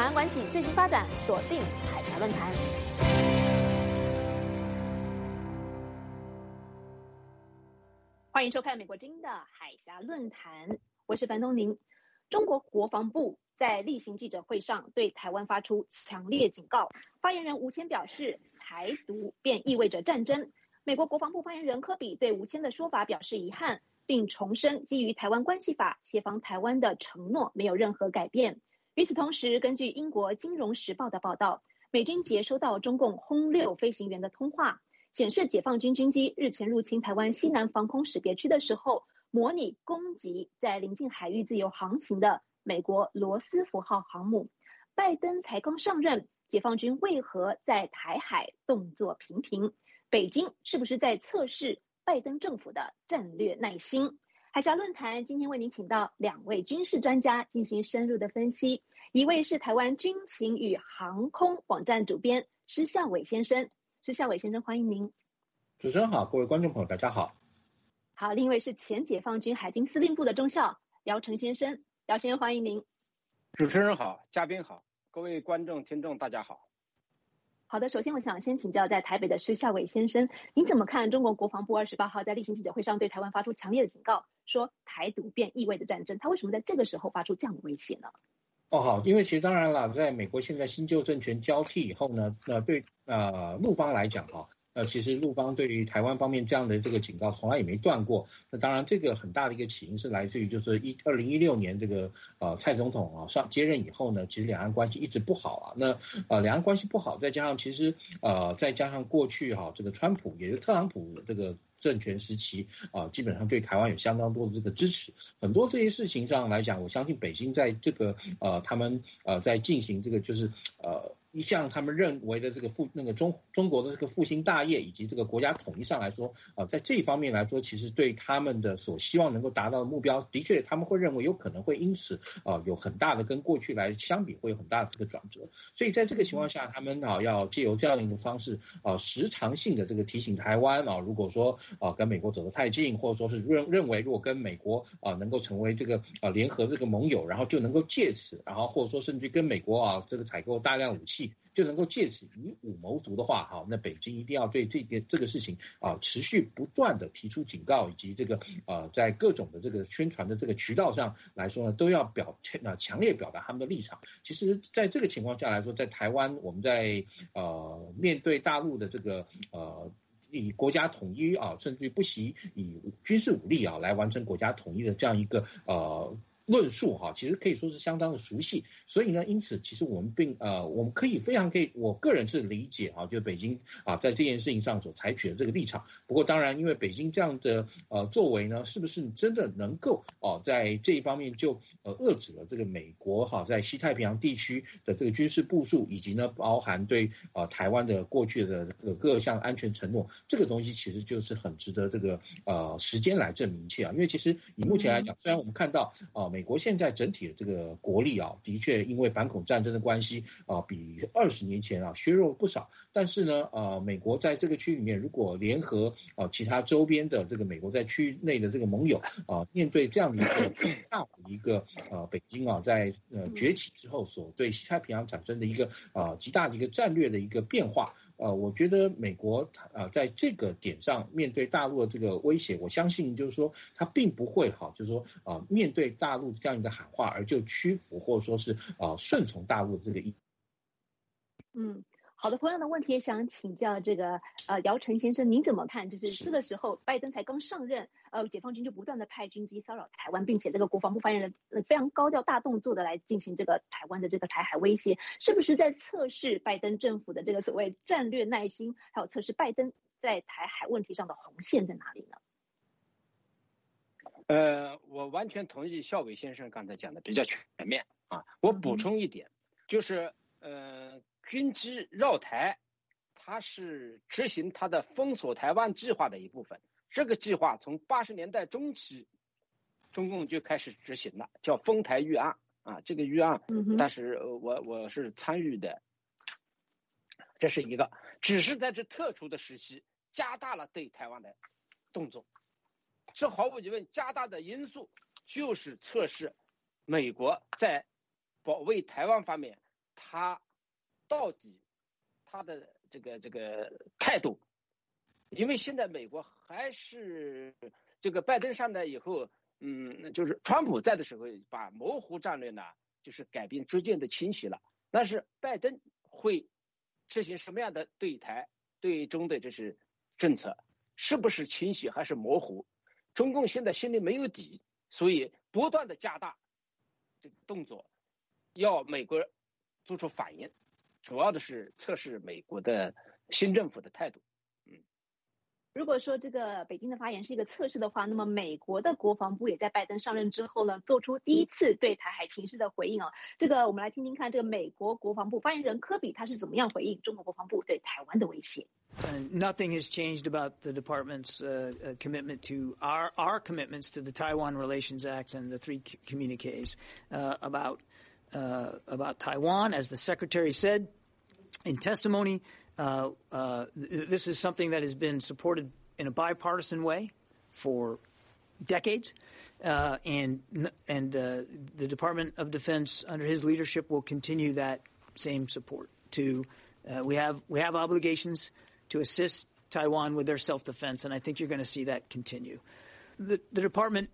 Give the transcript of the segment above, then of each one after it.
岸关系最新发展，锁定海峡论坛。欢迎收看美国之音的海峡论坛，我是樊东宁。中国国防部在例行记者会上对台湾发出强烈警告，发言人吴谦表示，台独便意味着战争。美国国防部发言人科比对吴谦的说法表示遗憾，并重申基于台湾关系法协防台湾的承诺没有任何改变。与此同时，根据英国金融时报的报道，美军接收到中共轰6飞行员的通话，显示解放军军机日前入侵台湾西南防空识别区的时候，模拟攻击在临近海域自由航行的美国罗斯福号航母。拜登才刚上任，解放军为何在台海动作频频？北京是不是在测试拜登政府的战略耐心？海峡论坛今天为您请到2位军事专家进行深入的分析，一位是台湾军情与航空网站主编施孝伟先生。施孝伟先生，欢迎您。 主持人好，各位观众朋友大家好。 好，另一位是前解放军海军司令部的中校姚成先生，姚先生欢迎您。 主持人好，嘉宾好，各位观众听众大家好。 好的，首先我想先请教在台北的施孝伟先生，您怎么看中国国防部28号在例行记者会上对台湾发出强烈的警告，说台独便意味着战争，他为什么在这个时候发出这样的威胁呢？ 好，因为其实当然了，在美国现在新旧政权交替以后呢，对陆方来讲其实陆方对于台湾方面这样的这个警告从来也没断过。那当然这个很大的一个起因是来自于就是2016年这个蔡总统接任以后呢，其实两岸关系一直不好那两岸关系不好，再加上其实再加上过去这个川普也就是特朗普这个政权时期基本上对台湾有相当多的这个支持，很多这些事情上来讲，我相信北京在这个他们在进行这个就是一项他们认为的这个中国的这个复兴大业以及这个国家统一上来说在这一方面来说，其实对他们的所希望能够达到的目标，的确他们会认为有可能会因此有很大的跟过去来相比会有很大的这个转折，所以在这个情况下，他们要借由这样的一个方式时常性的这个提醒台湾如果说跟美国走得太近，或者说是认为如果跟美国能够成为这个联合这个盟友，然后就能够借此，然后或者说甚至跟美国这个采购大量武器，就能够借此以武谋独的话那北京一定要对这个事情持续不断的提出警告，以及这个在各种的这个宣传的这个渠道上来说呢，都要强烈表达他们的立场。其实在这个情况下来说，在台湾我们在面对大陆的这个以国家统一甚至于不惜以军事武力来完成国家统一的这样一个论述其实可以说是相当的熟悉，所以呢，因此其实我们非常可以，我个人是理解就是北京在这件事情上所采取的这个立场。不过当然，因为北京这样的作为呢，是不是真的能够在这一方面就遏制了这个美国在西太平洋地区的这个军事部署，以及呢包含对台湾的过去的这个各项安全承诺，这个东西其实就是很值得这个时间来证明一切因为其实以目前来讲，虽然我们看到美国现在整体的这个国力的确因为反恐战争的关系比20年前削弱了不少，但是呢美国在这个区域里面，如果联合其他周边的这个美国在区域内的这个盟友面对这样的一个大的一个北京在崛起之后所对西太平洋产生的一个极大的一个战略的一个变化，我觉得美国在这个点上面对大陆的这个威胁，我相信就是说他并不会就是说面对大陆这样一个喊话而就屈服，或者说是顺从大陆的这个意。 好的，同样的问题也想请教这个姚成先生，您怎么看？就是这个时候拜登才刚上任，解放军就不断的派军机骚扰台湾，并且这个国防部发言人非常高调大动作的来进行这个台湾的这个台海威胁，是不是在测试拜登政府的这个所谓战略耐心，还有测试拜登在台海问题上的红线在哪里呢？ 我完全同意孝伟先生刚才讲的比较全面我补充一点，就是军机绕台，它是执行它的封锁台湾计划的一部分。这个计划从80年代中期，中共就开始执行了，叫封台预案这个预案，但是我是参与的，这是一个，只是在这特殊的时期加大了对台湾的动作。这毫无疑问，加大的因素就是测试美国在保卫台湾方面他到底他的这个态度，因为现在美国还是这个拜登上台以后，就是川普在的时候把模糊战略呢，就是改变逐渐的清晰了。但是拜登会实行什么样的对台对中的这是政策，是不是清晰还是模糊？中共现在心里没有底，所以不断的加大这个动作，要美国做出反应，主要的是测试美国的新政府的态度。 如果说这个北京的发言是一个测试的话，那么美国的国防部也在拜登上任之后呢，做出第一次对台海情势的回应啊。这个我们来听听看，这个美国国防部发言人科比他是怎么样回应中国国防部对台湾的威胁。 Nothing has changed about the department's commitment to our commitments to the Taiwan Relations Act and the 3 communiques about Taiwan. As the secretary said in testimony, this is something that has been supported in a bipartisan way for decades, and the Department of Defense under his leadership will continue that same support. We have obligations to assist Taiwan with their self-defense, and I think you're going to see that continue. The department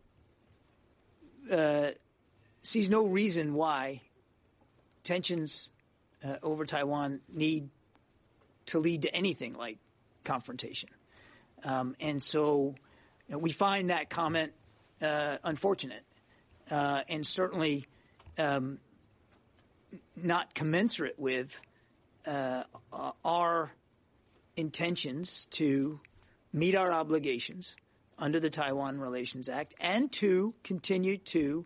sees no reason why tensions over Taiwan need to lead to anything like confrontation. And so we find that comment unfortunate and certainly not commensurate with our intentions to meet our obligations under the Taiwan Relations Act and to continue to,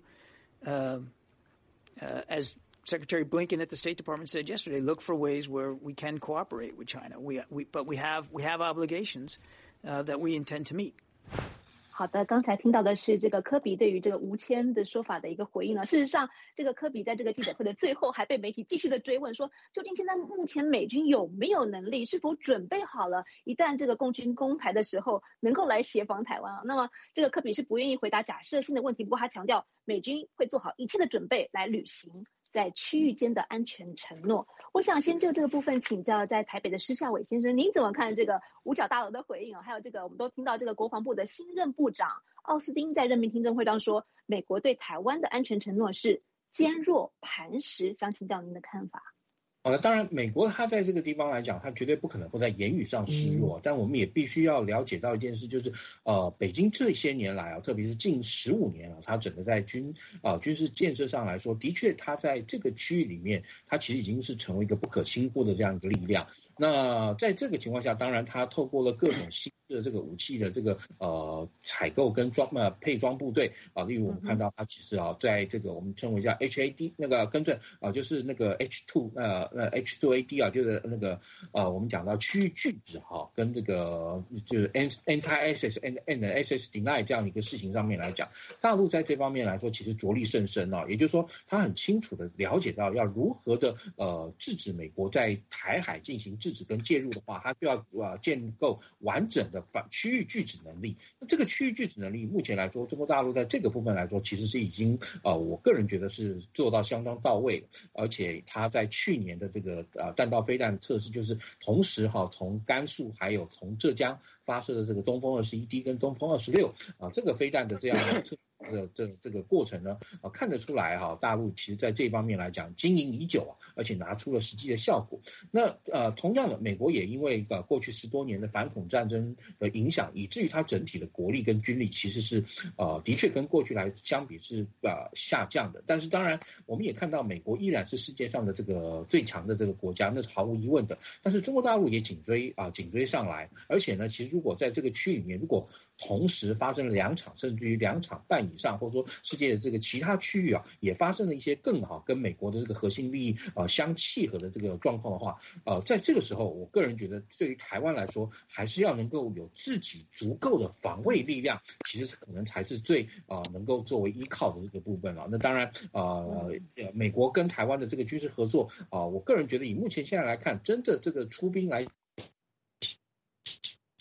as Secretary Blinken at the State Department said yesterday, look for ways where we can cooperate with China. But we have obligations that we intend to meet. 好的，刚才听到的是这个科比对于这个无签的说法的一个回应呢。事实上，这个科比在这个记者会的最后还被媒体继续的追问说，究竟现在目前美军有没有能力，是否准备好了，一旦这个共军攻台的时候，能够来协防台湾啊？那么这个科比是不愿意回答假设性的问题，不过他强调美军会做好一切的准备来履行在区域间的安全承诺。我想先就这个部分请教在台北的施孝瑋先生，您怎么看这个五角大楼的回应啊？还有这个我们都听到这个国防部的新任部长奥斯汀在任命听证会上说，美国对台湾的安全承诺是坚若磐石，想请教您的看法。 当然，美国它在这个地方来讲，它绝对不可能会在言语上示弱，但我们也必须要了解到一件事，就是北京这些年来啊，特别是近15年啊，它整个在军事建设上来说，的确它在这个区域里面，它其实已经是成为一个不可轻忽的这样一个力量。那在这个情况下，当然它透过了各种新的这个武器的这个采购跟配装部队啊，例如我们看到它其实啊，在这个我们称为叫 HAD 那个更正就是那个 H2AD 啊，就是那个我们讲到区域拒止哈，跟这个就是 anti-access and access deny 这样一个事情上面来讲，大陆在这方面来说其实着力甚深啊，也就是说他很清楚的了解到要如何的制止美国在台海进行制止跟介入的话，他就要建构完整的区域拒止能力。那这个区域拒止能力目前来说，中国大陆在这个部分来说其实是已经我个人觉得是做到相当到位，而且他在去年的这个弹道飞弹测试，就是同时从甘肃还有从浙江发射的这个东风21D 跟东风26这个飞弹的这样的测这个过程呢，看得出来大陆其实在这方面来讲经营已久而且拿出了实际的效果。那同样的，美国也因为过去10多年的反恐战争的影响，以至于它整体的国力跟军力其实是的确跟过去来相比是下降的。但是当然我们也看到美国依然是世界上的这个最强的这个国家，那是毫无疑问的。但是中国大陆也紧追上来，而且呢，其实如果在这个区域里面，如果同时发生了2场甚至于2场半以上，或者说世界的这个其他区域也发生了一些更好跟美国的这个核心利益相契合的这个状况的话，在这个时候我个人觉得对于台湾来说，还是要能够有自己足够的防卫力量，其实可能才是最能够作为依靠的这个部分那当然美国跟台湾的这个军事合作我个人觉得以目前现在来看，真的这个出兵来协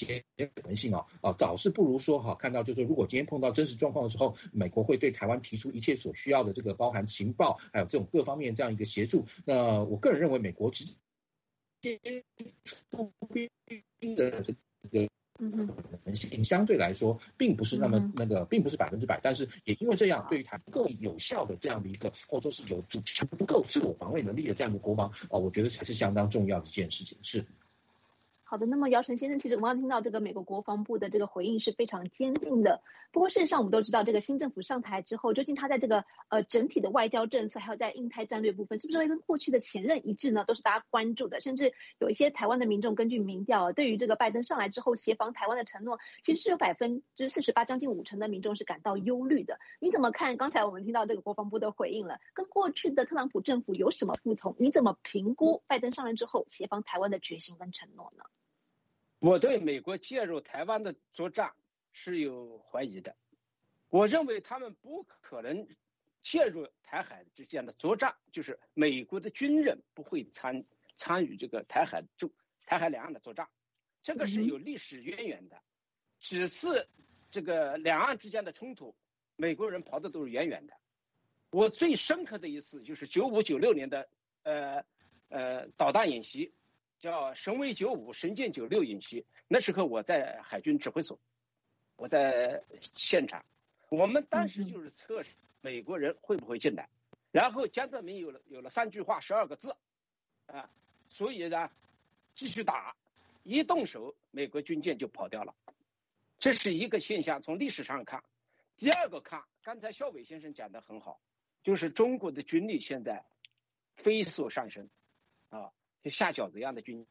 些可能性早是不如说看到就是如果今天碰到真实状况的时候，美国会对台湾提出一切所需要的这个包含情报还有这种各方面这样一个协助。我个人认为美国直接出兵的这个可能性相对来说并不是那么并不是100%，但是也因为这样，对于台更有效的这样的一个或者说是有足够自我防卫能力的这样的国防我觉得才是相当重要的一件事情。是。 好的，那么姚晨先生，其实我们刚听到这个美国国防部的这个回应是非常坚定的。不过事实上，我们都知道这个新政府上台之后，究竟他在这个整体的外交政策，还有在印太战略部分，是不是会跟过去的前任一致呢？都是大家关注的。甚至有一些台湾的民众根据民调，对于这个拜登上来之后协防台湾的承诺，其实是有48%将近50%的民众是感到忧虑的。你怎么看？刚才我们听到这个国防部的回应了，跟过去的特朗普政府有什么不同？你怎么评估拜登上任之后协防台湾的决心跟承诺呢？ 我对美国介入台湾的作战是有怀疑的，我认为他们不可能介入台海之间的作战，就是美国的军人不会参与这个台海两岸的作战，这个是有历史渊源的。几次这个两岸之间的冲突，美国人跑的都是远远的。我最深刻的一次就是95、96年的导弹演习。叫神威95、神剑96演习，那时候我在海军指挥所，我在现场，我们当时就是测试美国人会不会进来，然后江泽民有了3句话12个字所以呢继续打，一动手美国军舰就跑掉了，这是一个现象，从历史上看。第二个看，刚才肖伟先生讲的很好，就是中国的军力现在飞速上升就下饺子一样的军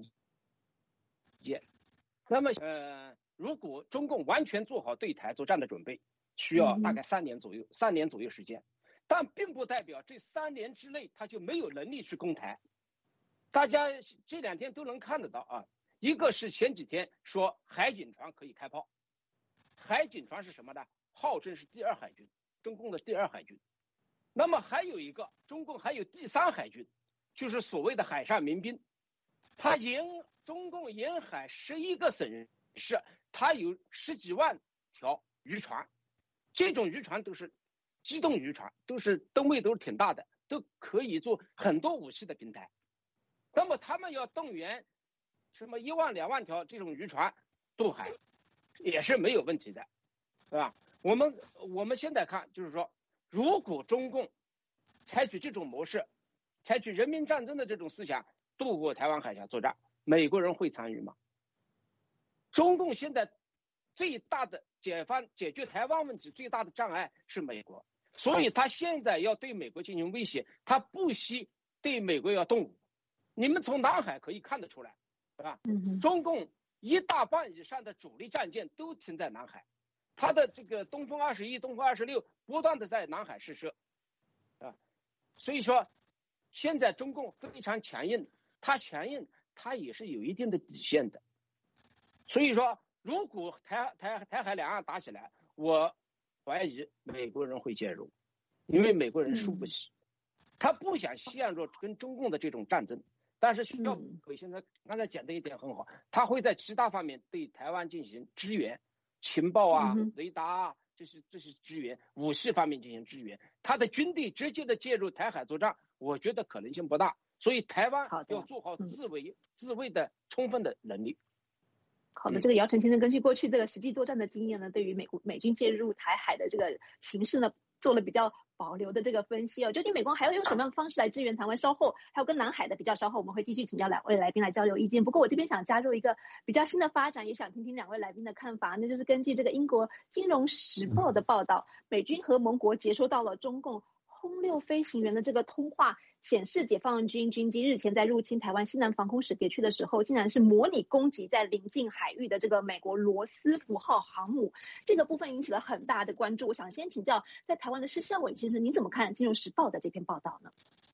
舰。那么如果中共完全做好对台作战的准备，需要大概3年左右时间，但并不代表这3年之内他就没有能力去攻台。大家这2天都能看得到一个是前几天说海警船可以开炮，海警船是什么呢？号称是第2海军，中共的第2海军。那么还有一个，中共还有第3海军，就是所谓的海上民兵，中共沿海11个省市，它有10几万条渔船，这种渔船都是机动渔船，吨位都是挺大的，都可以做很多武器的平台。那么他们要动员什么1万2万条这种渔船渡海，也是没有问题的，是吧？我们现在看，就是说，如果中共采取这种模式，采取人民战争的这种思想渡过台湾海峡作战，美国人会参与吗？中共现在最大的解决台湾问题最大的障碍是美国，所以他现在要对美国进行威胁，他不惜对美国要动武。你们从南海可以看得出来，是吧？中共1大半以上的主力战舰都停在南海，他的这个东风21、东风26不断的在南海试射所以说现在中共非常强硬，它也是有一定的底线的。所以说如果台海两岸打起来，我怀疑美国人会介入，因为美国人输不起，他不想陷入跟中共的这种战争。但是肖伟现在刚才讲的一点很好，他会在其他方面对台湾进行支援，情报雷达这是支援，武器方面进行支援，他的军队直接的介入台海作战，我觉得可能性不大。所以台湾要做好自卫的充分的能力。 好的，这个姚晨先生根据过去这个实际作战的经验呢，对于美军介入台海的这个情势呢，做了比较保留的这个分析究竟美国还要用什么样的方式来支援台湾？稍后还有跟南海的比较，稍后我们会继续请教2位来宾来交流意见。不过我这边想加入一个比较新的发展，也想听听2位来宾的看法，那就是根据这个英国金融时报的报道，美军和盟国接收到了中共轰六飞行员的这个通话，显示解放军军机日前在入侵台湾西南防空识别区的时候，竟然是模拟攻击在临近海域的这个美国罗斯福号航母，这个部分引起了很大的关注。我想先请教在台湾的施孝伟先生，您怎么看《金融时报》的这篇报道呢？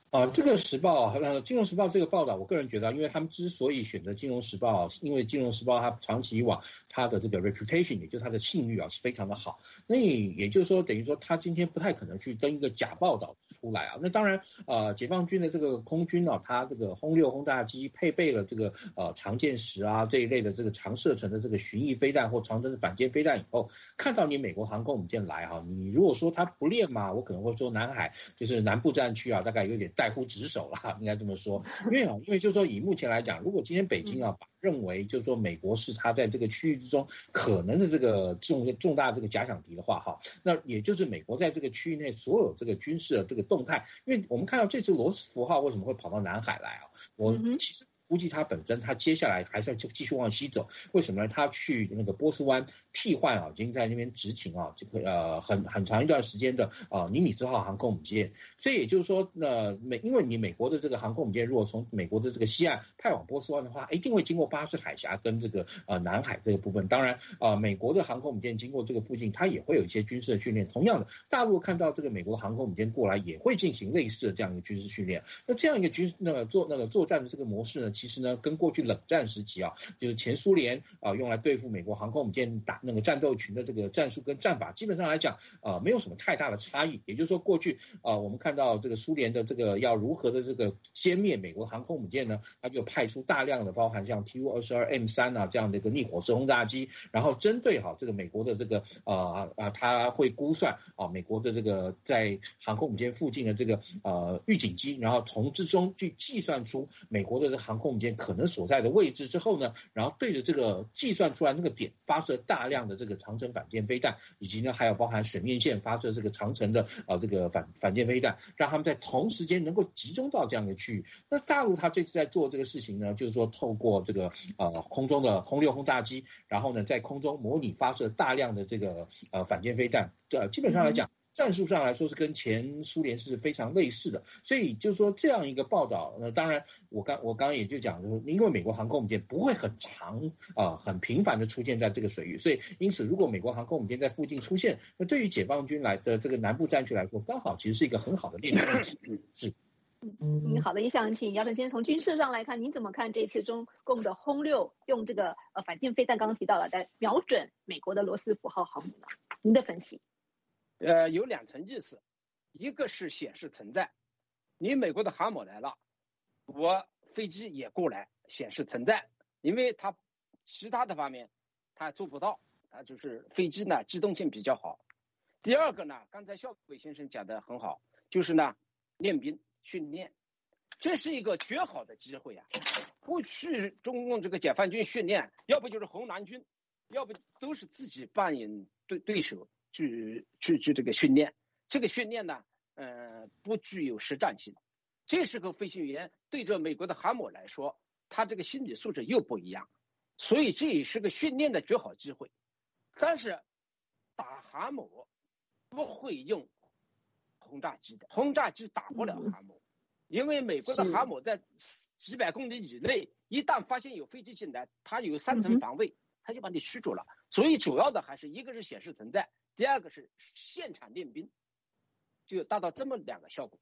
这个时报金融时报这个报道，我个人觉得，因为他们之所以选择金融时报，因为金融时报它长期以往它的这个 reputation， 也就是它的信誉是非常的好。那也就是说，等于说他今天不太可能去登一个假报道出来啊。那当然，解放军的这个空军它这个轰6轰炸机配备了这个长剑10这一类的这个长射程的这个巡弋飞弹或长程的反舰飞弹以后，看到你美国航空母舰来你如果说它不练嘛，我可能会说南海就是南部战区大概有点怠忽职守了，应该这么说。因为就是说以目前来讲，如果今天北京认为就是说美国是他在这个区域之中可能的这个重大这个假想敌的话那也就是美国在这个区域内所有这个军事的这个动态，因为我们看到这次罗斯福号为什么会跑到南海来我其实估计他本身他接下来还是要继续往西走，为什么呢？他去那个波斯湾替换已经在那边执勤这个很长一段时间的尼米兹号航空母舰，所以也就是说因为你美国的这个航空母舰如果从美国的这个西岸派往波斯湾的话，一定会经过巴士海峡跟这个南海这个部分。当然美国的航空母舰经过这个附近，它也会有一些军事的训练。同样的，大陆看到这个美国的航空母舰过来，也会进行类似的这样一个军事训练。那这样一个作战的这个模式呢，其实呢跟过去冷战时期就是前苏联用来对付美国航空母舰打那个战斗群的这个战术跟战法，基本上来讲没有什么太大的差异。也就是说过去我们看到这个苏联的这个要如何的这个歼灭美国航空母舰呢，它就派出大量的包含像 Tu-22M3这样的一个逆火式轰炸机，然后针对这个美国的这个它会估算美国的这个在航空母舰附近的这个预警机，然后从之中去计算出美国的这个航空母舰可能所在的位置之后呢，然后对着这个计算出来那个点发射大量的这个长程反舰飞弹，以及呢还有包含水面线发射这个长程的这个反舰飞弹，让他们在同时间能够集中到这样的区域。那大陆他这次在做这个事情呢，就是说透过这个空中的轰6轰炸机，然后呢在空中模拟发射大量的这个反舰飞弹，基本上来讲战术上来说是跟前苏联是非常类似的。所以就是说这样一个报道，当然我刚刚也就讲，就是因为美国航空母舰不会很长很频繁的出现在这个水域，所以因此如果美国航空母舰在附近出现，那对于解放军来的这个南部战区来说，刚好其实是一个很好的练习。是。 好的，也想请姚准先从军事上来看，您怎么看这次中共的轰6用这个反舰飞弹，刚刚提到了在瞄准美国的罗斯福号航母呢？您的分析？ 有2层意思，一个是显示存在，你美国的航母来了，我飞机也过来显示存在，因为它其他的方面它做不到，它就是飞机呢机动性比较好。第二个呢，刚才肖伟先生讲的很好，就是呢练兵训练，这是一个绝好的机会过去中共这个解放军训练，要不就是红南军，要不都是自己扮演对手去这个训练，这个训练呢不具有实战性。这时候飞行员对着美国的航母来说，他这个心理素质又不一样，所以这也是个训练的绝好机会。但是打航母不会用轰炸机的，轰炸机打不了航母，因为美国的航母在几百公里以内，一旦发现有飞机进来，它有3层防卫，它就把你驱逐了。所以主要的还是一个是显示存在，第二个是现场练兵，就达到这么2个效果。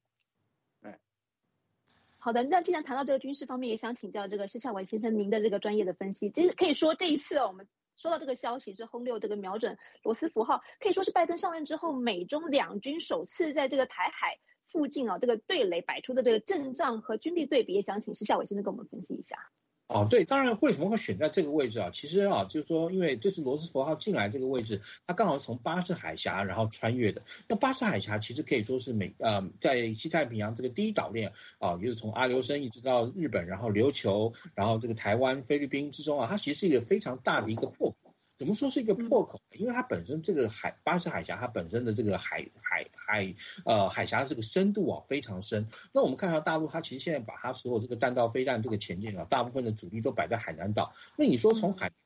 好的，那既然谈到这个军事方面，也想请教这个施孝伟先生您的这个专业的分析。其实可以说这一次我们收到这个消息是轰6这个瞄准罗斯福号，可以说是拜登上任之后美中两军首次在这个台海附近这个对垒摆出的这个阵仗和军力对比，也想请施孝伟先生跟我们分析一下。 对，当然为什么会选在这个位置其实就是说因为这次罗斯福号进来这个位置，它刚好从巴士海峡然后穿越的。那巴士海峡其实可以说是在西太平洋这个第一岛链也就是从阿留申一直到日本，然后琉球，然后这个台湾菲律宾之中它其实是一个非常大的一个破口。怎么说是一个破口？因为它本身这个巴士海峡它本身的这个海峡的这个深度非常深。那我们看到大陆它其实现在把它所有这个弹道飞弹这个前进大部分的主力都摆在海南岛。那你说从海南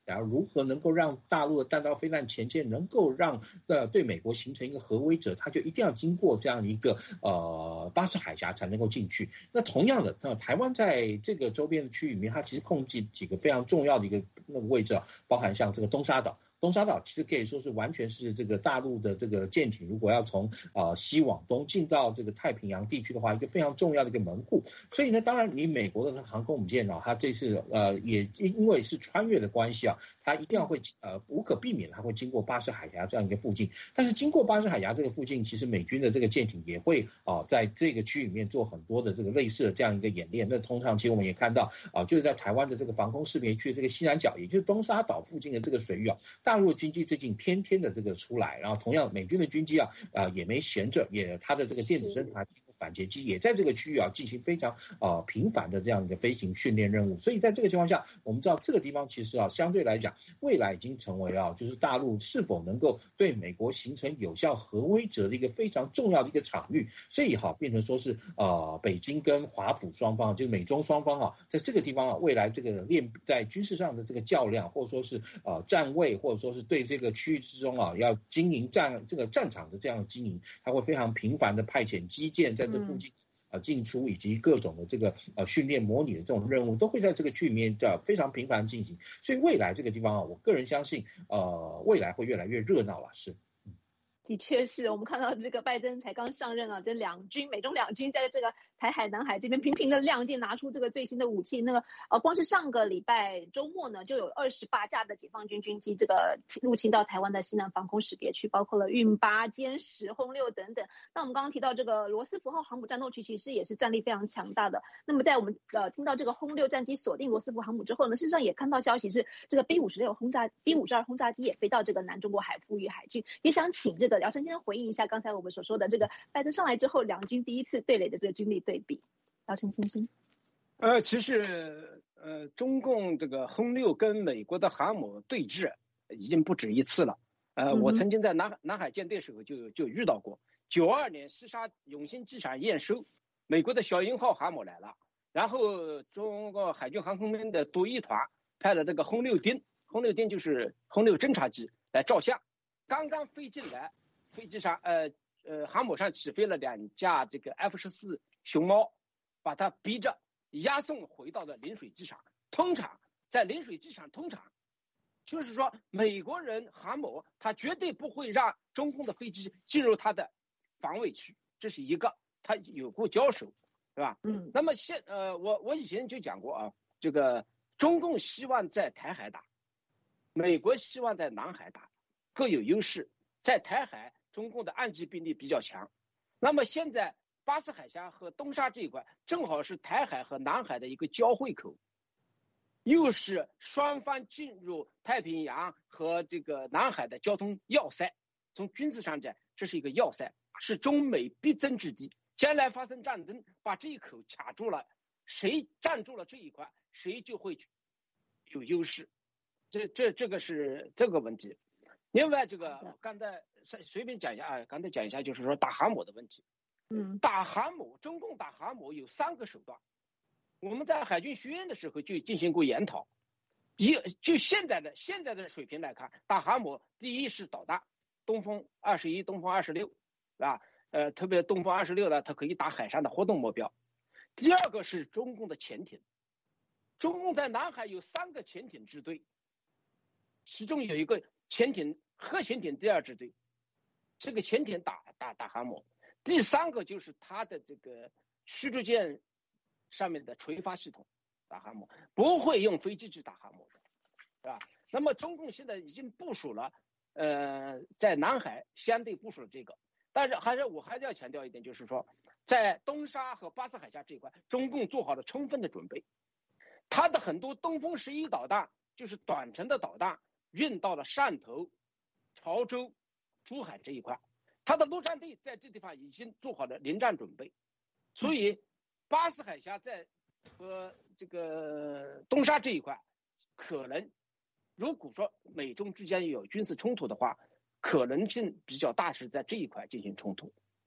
峡如何能够让大陆的弹道飞弹前线能够让对美国形成一个核威慑，它就一定要经过这样一个巴士海峡才能够进去。那同样的，台湾在这个周边的区域里面，它其实控制几个非常重要的一个那个位置，包含像这个东沙岛。东沙岛其实可以说是完全是这个大陆的这个舰艇，如果要从西往东进到这个太平洋地区的话，一个非常重要的一个门户。所以呢，当然你美国的航空母舰它这次也因为是穿越的关系它一定要会无可避免它会经过巴士海峡这样一个附近。但是经过巴士海峡这个附近，其实美军的这个舰艇也会在这个区域里面做很多的这个类似的这样一个演练。那通常其实我们也看到就是在台湾的这个防空识别区这个西南角，也就是东沙岛附近的这个水域大陆的军机最近天天的这个出来，然后同样美军的军机也没闲着，它的这个电子侦察反劫机也在这个区域进行非常频繁的这样一个飞行训练任务。所以在这个情况下，我们知道这个地方其实相对来讲，未来已经成为就是大陆是否能够对美国形成有效核威慑的一个非常重要的一个场域。所以变成说是北京跟华府双方，就是美中双方在这个地方未来这个在军事上的这个较量，或者说是站位，或者说是对这个区域之中要经营这个战场的这样的经营，它会非常频繁的派遣基建在这附近进出，以及各种的这个训练模拟的这种任务都会在这个区里面非常频繁进行。所以未来这个地方我个人相信未来会越来越热闹了。是。 的确是我们看到这个拜登才刚上任这美中两军在这个台海南海这边频频的亮剑，拿出这个最新的武器。那个光是上个礼拜周末呢，就有28架的解放军军机这个入侵到台湾的西南防空识别区，包括了运8、歼10、轰6等等。那我们刚刚提到这个罗斯福号航母战斗区其实也是战力非常强大的。那么在我们听到这个轰6战机锁定罗斯福航母之后呢，事实上也看到消息是这个 B52 轰炸机也飞到这个南中国海附域海军。也想请这个廖晨先生回应一下刚才我们所说的这个拜登上来之后两军第一次对垒的这个军力对比。廖晨先生。 其实中共这个轰6跟美国的航母对峙已经不止一次了。我曾经在南海舰队时候就遇到过。92年西沙永兴机场验收，美国的小鹰号航母来了，然后中国海军航空兵的多一团派了这个轰6丁就是轰6侦察机来照相。刚刚飞进来，飞机上航母上起飞了2架这个 F-14熊猫，把它逼着押送回到了临水机场。通常在临水机场，就是说美国人航母他绝对不会让中共的飞机进入他的防卫区，这是一个，他有过交手，对吧？那么我以前就讲过这个中共希望在台海打，美国希望在南海打，各有优势。在台海中共的岸基兵力比较强，那么现在巴士海峡和东沙这一块正好是台海和南海的一个交汇口，又是双方进入太平洋和这个南海的交通要塞。从军事上讲，这是一个要塞，是中美必争之地。将来发生战争，把这一口卡住了，谁占住了这一块，谁就会有优势。这个是这个问题。另外，这个刚才随便讲一下刚才讲一下，就是说打航母的问题。打航母，中共打航母有3个手段。我们在海军学院的时候就进行过研讨。就现在的水平来看，打航母第一是导弹，东风21、东风26，是吧？特别东风26呢，它可以打海上的活动目标。第二个是中共的潜艇，中共在南海有3个潜艇支队，其中有一个核潜艇第2支队，这个潜艇打航母。第3个就是它的这个驱逐舰上面的垂发系统打航母，不会用飞机去打航母的，是吧？那么中共现在已经部署了在南海相对部署了这个。但是我还是要强调一点，就是说在东沙和巴士海峡这一块，中共做好了充分的准备。它的很多东风11导弹就是短程的导弹运到了汕头、潮州、珠海这一块，它的陆战队在这地方已经做好了临战准备。所以巴士海峡和这个东沙这一块，可能如果说美中之间有军事冲突的话，可能性比较大是在这一块进行冲突。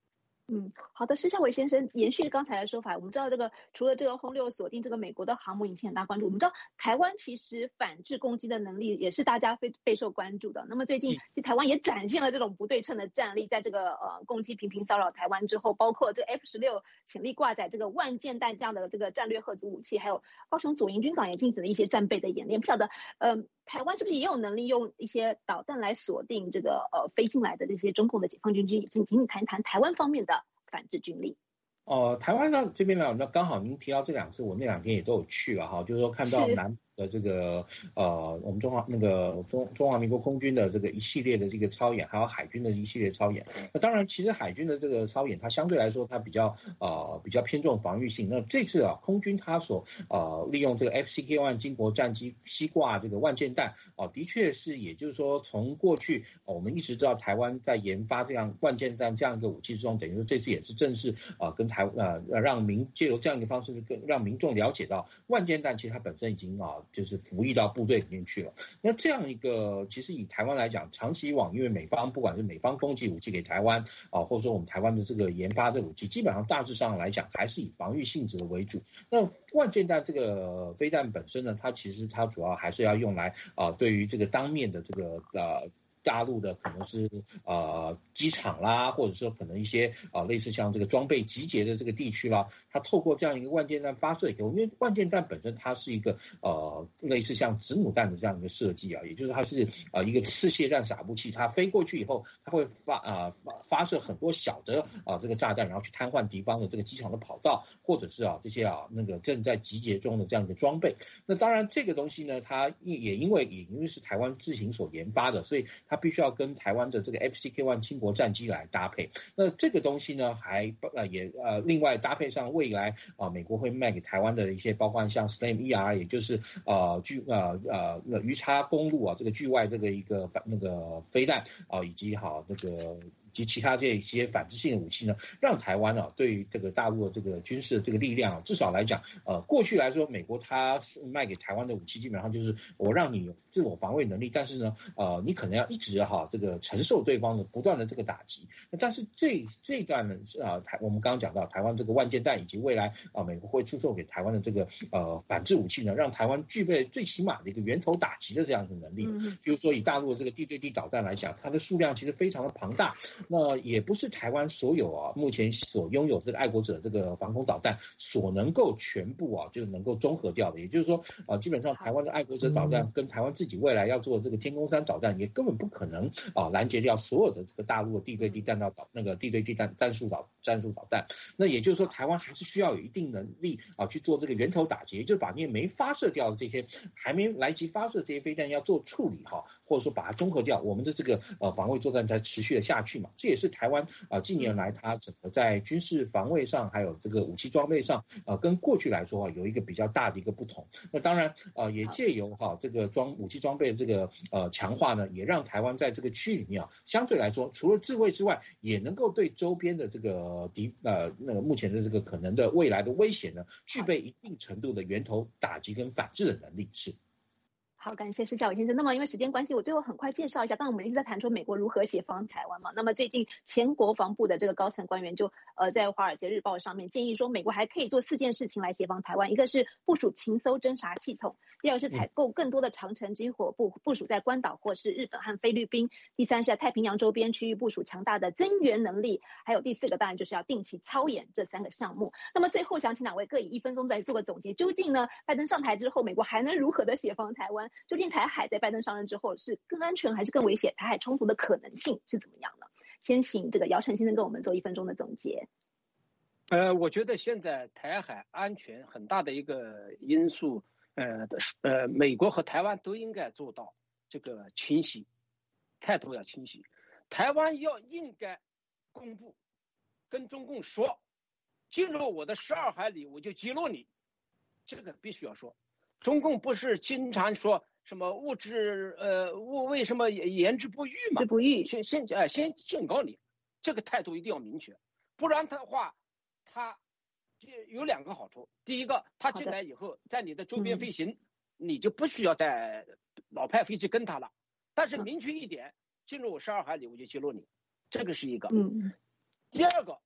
好的，施孝伟先生，延续刚才的说法，我们知道这个除了这个轰六锁定这个美国的航母引起很大关注，我们知道台湾其实反制攻击的能力也是大家备受关注的。那么最近台湾也展现了这种不对称的战力，在这个攻击频频骚扰台湾之后，包括这个 F-16潜力挂载这个万箭弹这样的这个战略核子武器，还有高雄左营军港也进行了一些战备的演练。不晓得台湾是不是也有能力用一些导弹来锁定这个飞进来的这些中共的解放军军？请你谈一谈台湾方面的反制军力。 台湾呢这边呢，那刚好您提到这两次，我那2天也都有去了哈，就是说看到南的这个我们中华民国空军的这个一系列的这个操演，还有海军的一系列操演。那当然，其实海军的这个操演，它相对来说它比较偏重防御性。那这次空军它所利用这个 FCK-1 经国战机西挂这个万箭弹的确是，也就是说从过去我们一直知道台湾在研发这样万箭弹这样一个武器之中，等于说这次也是正式跟让借由这样一个方式让民众了解到万箭弹其实它本身已经就是服役到部队里面去了。那这样一个其实以台湾来讲，长期以往因为美方不管是美方供给武器给台湾或者说我们台湾的这个研发的武器，基本上大致上来讲还是以防御性质的为主。那万箭弹这个飞弹本身呢，它其实它主要还是要用来对于这个当面的这个大陆的可能是机场啦，或者说可能一些类似像这个装备集结的这个地区啦，它透过这样一个万箭弹发射以后，因为万箭弹本身它是一个类似像子母弹的这样一个设计也就是它是一个次械战撒布器，它飞过去以后，它会发射很多小的这个炸弹，然后去瘫痪敌方的这个机场的跑道，或者是这些那个正在集结中的这样一个装备。那当然这个东西呢，它也因为是台湾自行所研发的，所以它必须要跟台湾的这个 FCK-1 轻国战机来搭配。那这个东西呢，还也另外搭配上未来美国会卖给台湾的一些，包括像 SLAM-ER， 也就是鱼叉公路这个距外这个一个那个飞弹以及那个及其他这些反制性的武器呢，让台湾对于这个大陆的这个军事的这个力量至少来讲过去来说美国它卖给台湾的武器基本上就是我让你有自我防卫能力，但是呢你可能要一直这个承受对方的不断的这个打击。但是这一段呢我们刚刚讲到台湾这个万箭弹以及未来美国会出售给台湾的这个反制武器呢，让台湾具备最起码的一个源头打击的这样的能力。比如说以大陆的这个地对地导弹来讲，它的数量其实非常的庞大，那也不是台湾所有目前所拥有这个爱国者这个防空导弹所能够全部就能够综合掉的。也就是说基本上台湾的爱国者导弹跟台湾自己未来要做的这个天宫3导弹也根本不可能拦截掉所有的这个大陆的地对地战术导弹。那也就是说台湾还是需要有一定能力去做这个源头打击，也就是把那些没发射掉的这些还没来及发射这些飞弹要做处理或者说把它综合掉，我们的这个防卫作战才持续的下去嘛。这也是台湾近年来它整个在军事防卫上还有这个武器装备上跟过去来说有一个比较大的一个不同。那当然也借由这个武器装备的这个强化呢，也让台湾在这个区域里面相对来说除了自卫之外，也能够对周边的这个那个目前的这个可能的未来的威胁呢，具备一定程度的源头打击跟反制的能力。是。 好，感谢施孝伟先生。那么因为时间关系，我最后很快介绍一下，刚刚我们一直在谈说美国如何协防台湾嘛。那么最近前国防部的这个高层官员就在《华尔街日报》上面建议说，美国还可以做4件事情来协防台湾，一个是部署情搜侦察系统，第二个是采购更多的长程军火部署在关岛或是日本和菲律宾，第三是在太平洋周边区域部署强大的增援能力，还有第4个当然就是要定期操演这3个项目。那么最后想请两位各以1分钟来做个总结，究竟呢拜登上台之后，美国还能如何的协防台湾？究竟台海在拜登上任之后是更安全还是更危险？台海冲突的可能性是怎么样呢？先请这个姚晨先生跟我们做1分钟的总结。 我觉得现在台海安全很大的一个因素，美国和台湾都应该做到这个清晰，态度要清晰。台湾应该公布，跟中共说，进入我的12海里我就击落你，这个必须要说。中共不是经常说什么为什么言之不预嘛？ 不预， 先警告你，这个态度一定要明确，不然的话，他有2个好处。第一个，他进来以后，在你的周边飞行，你就不需要再老派飞机跟他了。但是明确一点，进入我12海里我就击落你，这个是一个。第二个，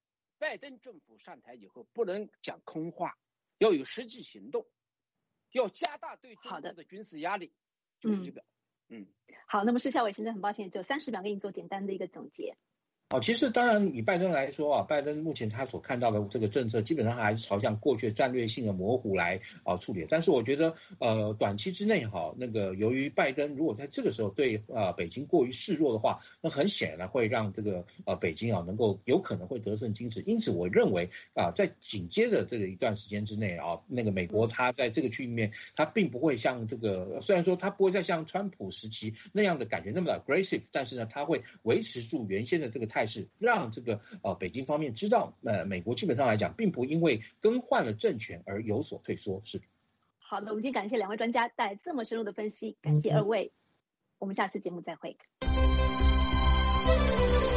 拜登政府上台以后，不能讲空话，要有实际行动，要加大对中国的军事压力，就是这个。 好，那么施孝伟先生很抱歉，只有30秒给你做简单的一个总结。 其实当然以拜登来说拜登目前他所看到的这个政策基本上还是朝向过去的战略性的模糊来处理，但是我觉得短期之内那个由于拜登如果在这个时候对北京过于示弱的话，那很显然会让这个北京能够有可能会得寸进尺，因此我认为在紧接着这个一段时间之内那个美国他在这个区域里面他并不会像这个，虽然说他不会再像川普时期那样的感觉那么 aggressive， 但是呢他会维持住原先的这个态势，让这个北京方面知道美国基本上来讲并不因为更换了政权而有所退缩。是好的，我们今天感谢2位专家带来这么深入的分析，感谢2位，我们下次节目再会。